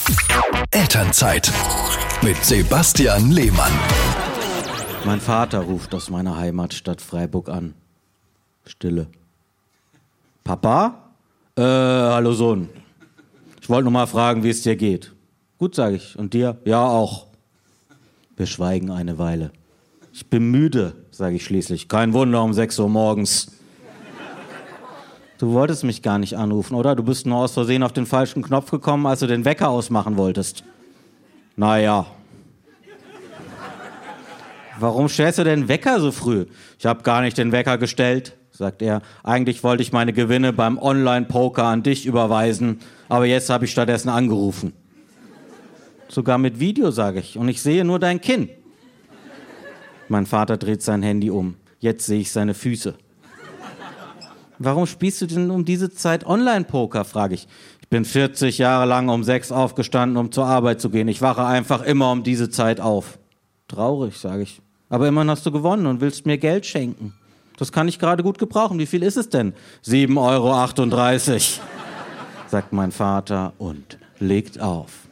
Elternzeit mit Sebastian Lehmann. Mein Vater ruft aus meiner Heimatstadt Freiburg an. Stille. Papa? Hallo Sohn. Ich wollte nur mal fragen, wie es dir geht. Gut, sage ich. Und dir? Ja, auch. Wir schweigen eine Weile. Ich bin müde, sage ich schließlich. Kein Wunder um 6 Uhr morgens. Du wolltest mich gar nicht anrufen, oder? Du bist nur aus Versehen auf den falschen Knopf gekommen, als du den Wecker ausmachen wolltest. Naja. Warum stellst du den Wecker so früh? Ich habe gar nicht den Wecker gestellt, sagt er. Eigentlich wollte ich meine Gewinne beim Online-Poker an dich überweisen, aber jetzt habe ich stattdessen angerufen. Sogar mit Video, sage ich, und ich sehe nur dein Kinn. Mein Vater dreht sein Handy um. Jetzt sehe ich seine Füße. Warum spielst du denn um diese Zeit Online-Poker, frage ich. Ich bin 40 Jahre lang um 6 aufgestanden, um zur Arbeit zu gehen. Ich wache einfach immer um diese Zeit auf. Traurig, sage ich. Aber immerhin hast du gewonnen und willst mir Geld schenken. Das kann ich gerade gut gebrauchen. Wie viel ist es denn? 7,38 €, sagt mein Vater und legt auf.